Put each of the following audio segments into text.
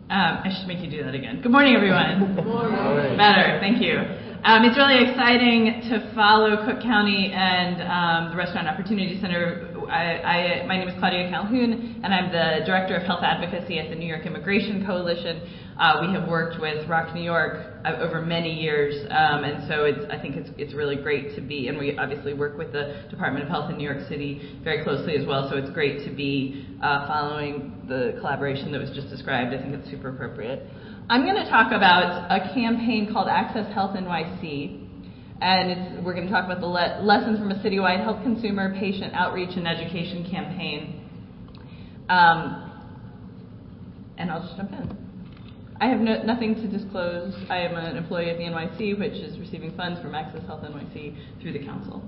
I should make you do that again. Good morning, everyone. Good morning. Better, thank you. It's really exciting to follow Cook County and the Restaurant Opportunity Center. My name is Claudia Calhoun, and I'm the Director of Health Advocacy at the New York Immigration Coalition. We have worked with Rock New York over many years, and so I think it's really great to be, and we obviously work with the Department of Health in New York City very closely as well, so it's great to be following the collaboration that was just described. I think it's super appropriate. I'm going to talk about a campaign called Access Health NYC, and we're going to talk about the lessons from a citywide health consumer, patient outreach, and education campaign. And I'll just jump in. I have nothing to disclose. I am an employee of the NYC, which is receiving funds from Access Health NYC through the council.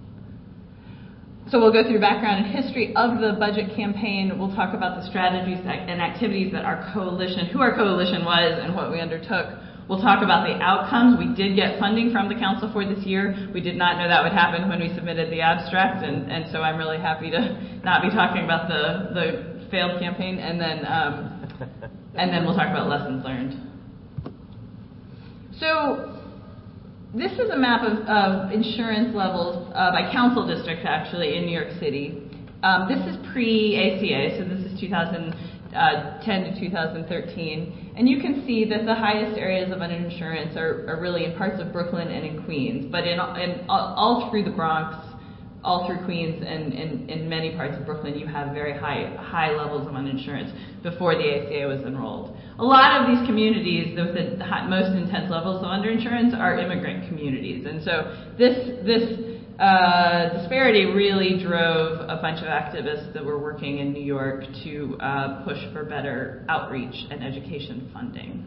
So we'll go through background and history of the budget campaign. We'll talk about the strategies and activities that our coalition, who our coalition was and what we undertook. We'll talk about the outcomes. We did get funding from the council for this year. We did not know that would happen when we submitted the abstract, and so I'm really happy to not be talking about the failed campaign, and then we'll talk about lessons learned. So this is a map of insurance levels by council district, actually, in New York City. This is pre-ACA, so this is 2010 to 2013. And you can see that the highest areas of uninsurance are really in parts of Brooklyn and in Queens, but in all through the Bronx, all through Queens, and in many parts of Brooklyn, you have very high levels of uninsurance before the ACA was enrolled. A lot of these communities with the most intense levels of underinsurance are immigrant communities, and so this disparity really drove a bunch of activists that were working in New York to push for better outreach and education funding.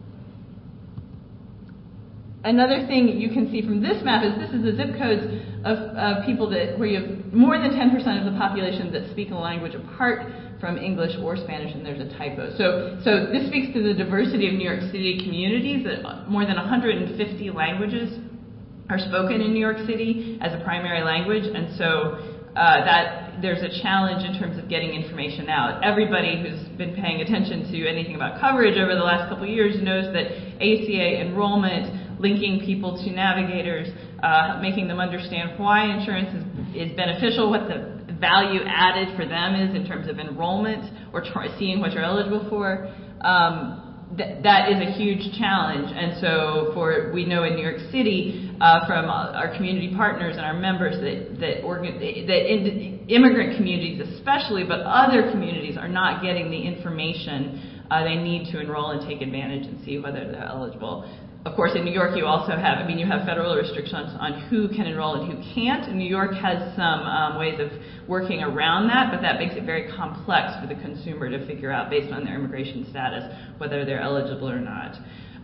Another thing you can see from this map is the zip codes of people where you have more than 10% of the population that speak a language apart from English or Spanish, and there's a typo. So this speaks to the diversity of New York City communities, that more than 150 languages are spoken in New York City as a primary language, and so that there's a challenge in terms of getting information out. Everybody who's been paying attention to anything about coverage over the last couple of years knows that ACA enrollment, linking people to navigators, making them understand why insurance is beneficial, what the value added for them is in terms of enrollment or seeing what you're eligible for, that is a huge challenge. And so we know in New York City from our community partners and our members that immigrant communities especially, but other communities are not getting the information they need to enroll and take advantage and see whether they're eligible. Of course, in New York, you also have, you have federal restrictions on who can enroll and who can't. And New York has some ways of working around that, but that makes it very complex for the consumer to figure out, based on their immigration status, whether they're eligible or not.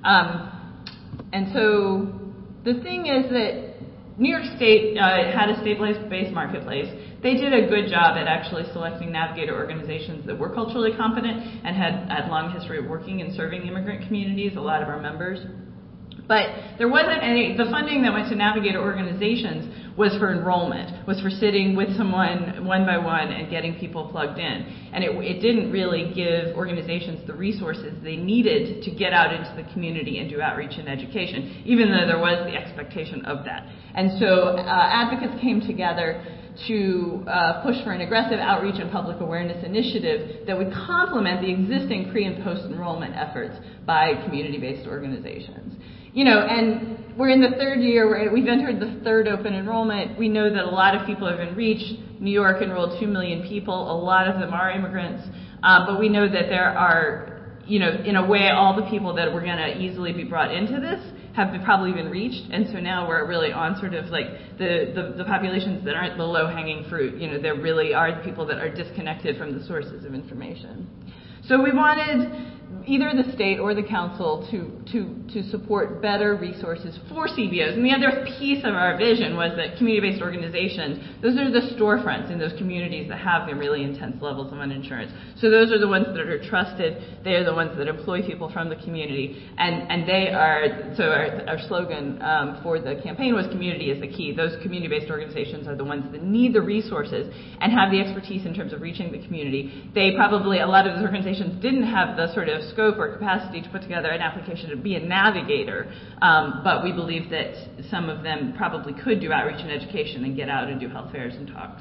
And so the thing is that New York State had a state-based marketplace. They did a good job at actually selecting navigator organizations that were culturally competent and had long history of working and serving immigrant communities, a lot of our members. But there wasn't the funding that went to navigator organizations was for enrollment, was for sitting with someone one by one and getting people plugged in. And it didn't really give organizations the resources they needed to get out into the community and do outreach and education, even though there was the expectation of that. And so advocates came together to push for an aggressive outreach and public awareness initiative that would complement the existing pre- and post-enrollment efforts by community-based organizations. And we're in the third year, we've entered the third open enrollment. We know that a lot of people have been reached. New York enrolled 2 million people. A lot of them are immigrants. But we know that there are, in a way, all the people that were going to easily be brought into this have probably been reached. And so now we're really on sort of like the populations that aren't the low-hanging fruit. There really are people that are disconnected from the sources of information. So we wanted either the state or the council to support better resources for CBOs. And the other piece of our vision was that community-based organizations, those are the storefronts in those communities that have the really intense levels of uninsurance. So those are the ones that are trusted. They are the ones that employ people from the community. And they are, so our slogan for the campaign was community is the key. Those community-based organizations are the ones that need the resources and have the expertise in terms of reaching the community. They probably, a lot of those organizations didn't have the sort of scope or capacity to put together an application to be a navigator, but we believe that some of them probably could do outreach and education and get out and do health fairs and talks.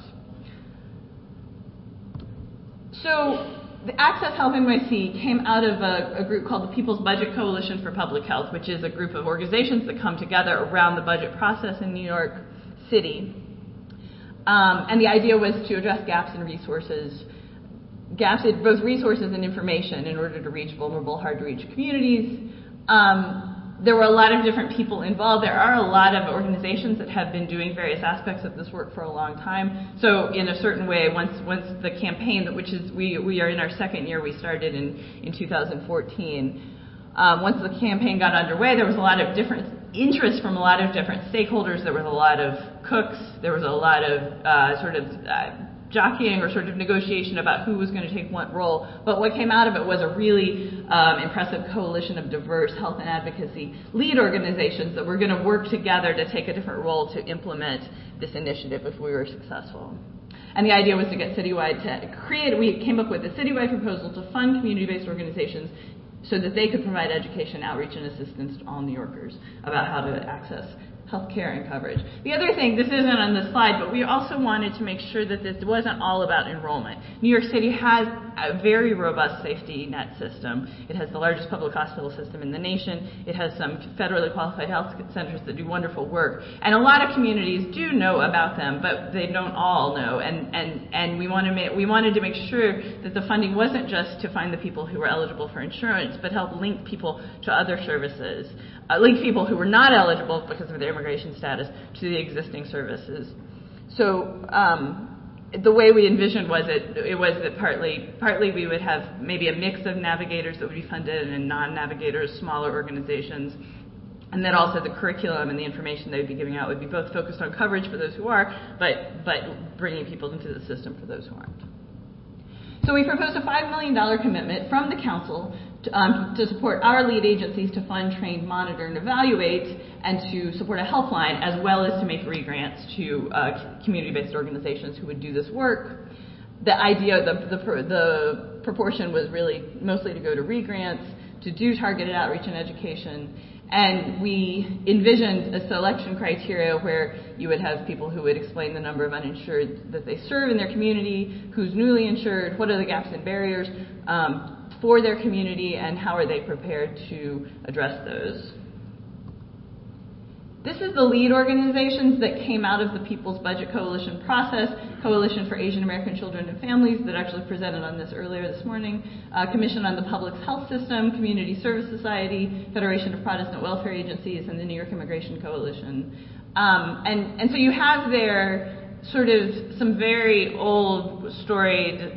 So the Access Health NYC came out of a group called the People's Budget Coalition for Public Health, which is a group of organizations that come together around the budget process in New York City. And the idea was to address gaps in resources, gaps in both resources and information in order to reach vulnerable, hard-to-reach communities. There were a lot of different people involved. There are a lot of organizations that have been doing various aspects of this work for a long time. So in a certain way, once the campaign, which is, we are in our second year, we started in 2014. Once the campaign got underway, there was a lot of different interest from a lot of different stakeholders. There was a lot of cooks. There was a lot of jockeying or sort of negotiation about who was going to take what role. But what came out of it was a really impressive coalition of diverse health and advocacy lead organizations that were going to work together to take a different role to implement this initiative if we were successful. And the idea was to get citywide we came up with a citywide proposal to fund community-based organizations so that they could provide education, outreach, and assistance to all New Yorkers about how to access healthcare and coverage. The other thing, this isn't on the slide, but we also wanted to make sure that this wasn't all about enrollment. New York City has a very robust safety net system. It has the largest public hospital system in the nation. It has some federally qualified health centers that do wonderful work. And a lot of communities do know about them, but they don't all know. And we wanted to make sure that the funding wasn't just to find the people who were eligible for insurance, but help link people to other services. Link people who were not eligible because of their immigration status to the existing services. So the way we envisioned it was that partly we would have maybe a mix of navigators that would be funded and non-navigators, smaller organizations, and that also the curriculum and the information they would be giving out would be both focused on coverage for those who are, but bringing people into the system for those who aren't. So we proposed a $5 million commitment from the council to support our lead agencies to fund, train, monitor, and evaluate, and to support a helpline, as well as to make re-grants to community-based organizations who would do this work. The idea, the proportion was really mostly to go to re-grants, to do targeted outreach and education, and we envisioned a selection criteria where you would have people who would explain the number of uninsured that they serve in their community, who's newly insured, what are the gaps and barriers for their community, and how are they prepared to address those. This is the lead organizations that came out of the People's Budget Coalition process, Coalition for Asian American Children and Families that actually presented on this earlier this morning, Commission on the Public Health System, Community Service Society, Federation of Protestant Welfare Agencies, and the New York Immigration Coalition. And so you have there sort of some very old, storied,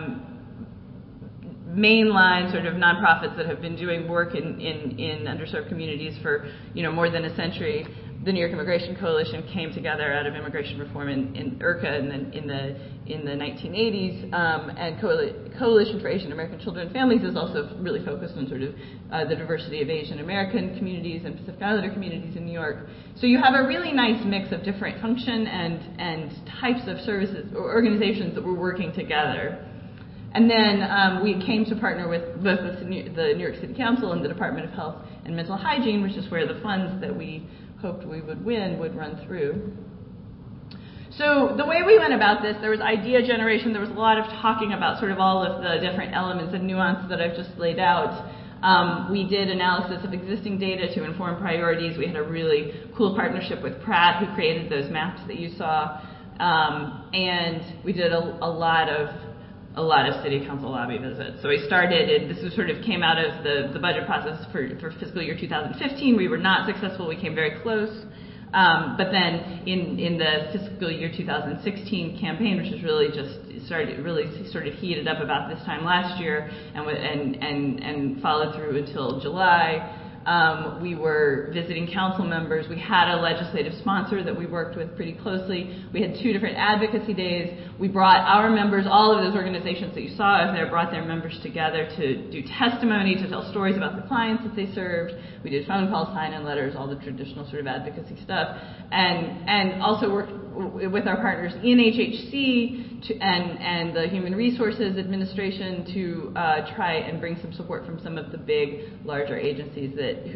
mainline sort of nonprofits that have been doing work in underserved communities for more than a century. The New York Immigration Coalition came together out of immigration reform in IRCA in the 1980s, and Coalition for Asian American Children and Families is also really focused on sort of the diversity of Asian American communities and Pacific Islander communities in New York. So you have a really nice mix of different function and types of services or organizations that were working together. And then we came to partner with both the New York City Council and the Department of Health and Mental Hygiene, which is where the funds that we hoped we would win would run through. So the way we went about this, there was idea generation. There was a lot of talking about sort of all of the different elements and nuance that I've just laid out. We did analysis of existing data to inform priorities. We had a really cool partnership with Pratt, who created those maps that you saw. And we did a lot of city council lobby visits. So we started, this was sort of came out of the budget process for fiscal year 2015. We were not successful. We came very close. But then in the fiscal year 2016 campaign, which is really sort of heated up about this time last year and followed through until July, we were visiting council members. We had a legislative sponsor that we worked with pretty closely. We had 2 different advocacy days. We brought our members, all of those organizations that you saw out there, brought their members together to do testimony, to tell stories about the clients that they served. We did phone calls, sign-in letters, all the traditional sort of advocacy stuff, and also worked with our partners in HHC and the Human Resources Administration to try and bring some support from some of the big, larger agencies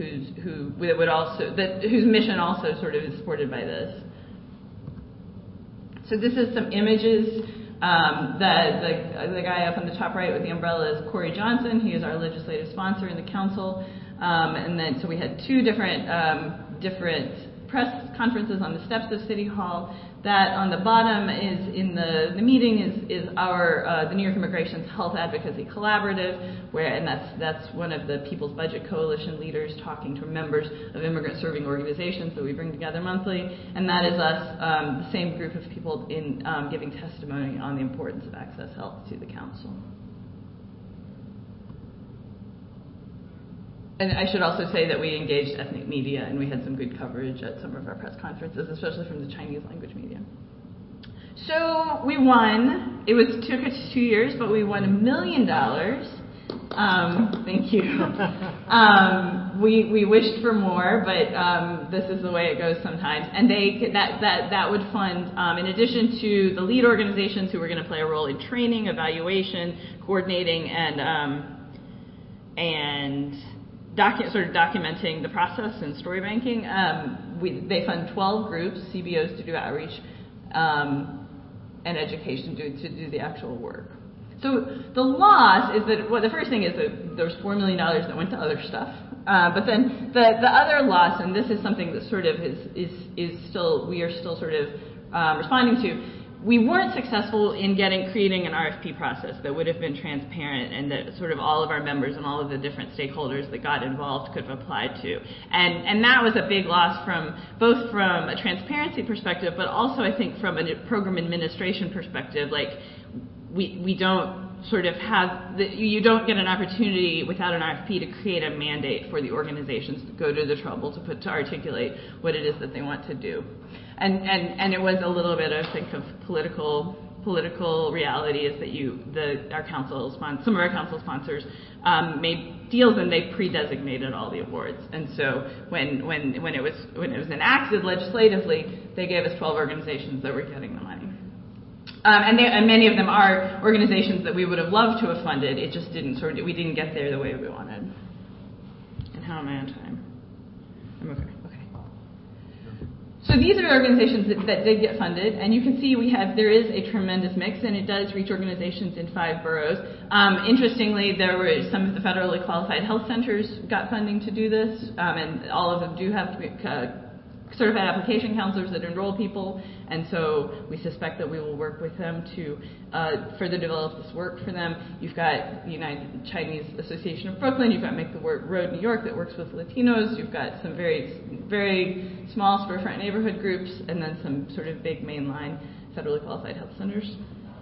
whose mission also sort of is supported by this. So this is some images. The guy up on the top right with the umbrella is Corey Johnson. He is our legislative sponsor in the council. And then so we had two different press conferences on the steps of City Hall. That on the bottom is in the meeting is our the New York Immigration's Health Advocacy Collaborative, and that's one of the People's Budget Coalition leaders talking to members of immigrant serving organizations that we bring together monthly, and that is us, the same group of people in giving testimony on the importance of access health to the council. And I should also say that we engaged ethnic media, and we had some good coverage at some of our press conferences, especially from the Chinese language media. So we won. It took us 2 years, but we won $1 million. Thank you. We wished for more, but this is the way it goes sometimes. And that would fund, in addition to the lead organizations who were going to play a role in training, evaluation, coordinating, and documenting the process and story banking. They fund 12 groups, CBOs, to do outreach and education to do the actual work. So the loss is that, well, the first thing is that there was $4 million that went to other stuff. But then the other loss, and this is something that sort of is still, we are still sort of responding to. We weren't successful in creating an RFP process that would have been transparent and that sort of all of our members and all of the different stakeholders that got involved could have applied to. And that was a big loss both from a transparency perspective, but also I think from a program administration perspective. Like we don't sort of you don't get an opportunity without an RFP to create a mandate for the organizations to go to the trouble to articulate what it is that they want to do. And it was a little bit, I think, of political reality is that some of our council sponsors made deals and they pre-designated all the awards. And so when it was enacted legislatively, they gave us 12 organizations that were getting the money. And many of them are organizations that we would have loved to have funded. It just we didn't get there the way we wanted. And how am I on time? I'm okay. So these are organizations that did get funded, and you can see there is a tremendous mix, and it does reach organizations in 5 boroughs. Interestingly, there were some of the federally qualified health centers got funding to do this, and all of them do have certified application counselors that enroll people, and so we suspect that we will work with them to further develop this work for them. You've got the United Chinese Association of Brooklyn, you've got Make the Road New York that works with Latinos, you've got some very, very small storefront neighborhood groups, and then some sort of big mainline federally qualified health centers.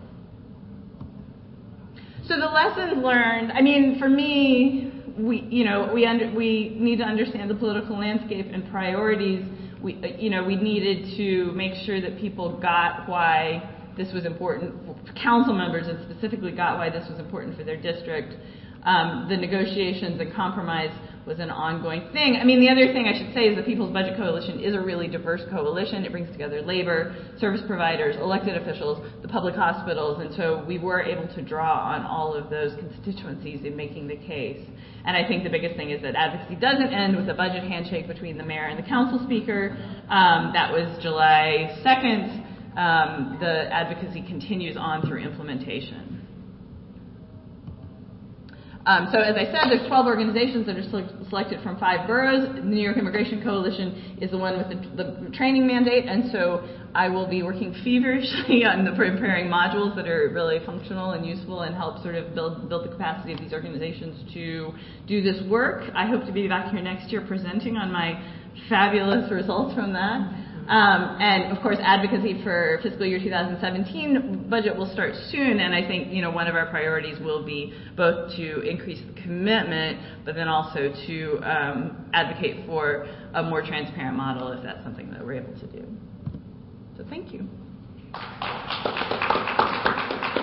So the lessons learned, I mean, for me, we need to understand the political landscape and priorities. We needed to make sure that people got why this was important. Council members and specifically got why this was important for their district. The negotiations and compromise was an ongoing thing. I mean, the other thing I should say is the People's Budget Coalition is a really diverse coalition. It brings together labor, service providers, elected officials, the public hospitals, and so we were able to draw on all of those constituencies in making the case. And I think the biggest thing is that advocacy doesn't end with a budget handshake between the mayor and the council speaker. That was July 2nd. The advocacy continues on through implementation. So as I said, there's 12 organizations that are selected from 5 boroughs. The New York Immigration Coalition is the one with the training mandate, and so I will be working feverishly on preparing modules that are really functional and useful and help sort of build the capacity of these organizations to do this work. I hope to be back here next year presenting on my fabulous results from that. And of course, advocacy for fiscal year 2017 budget will start soon, and I think one of our priorities will be both to increase the commitment, but then also to advocate for a more transparent model if that's something that we're able to do. So thank you.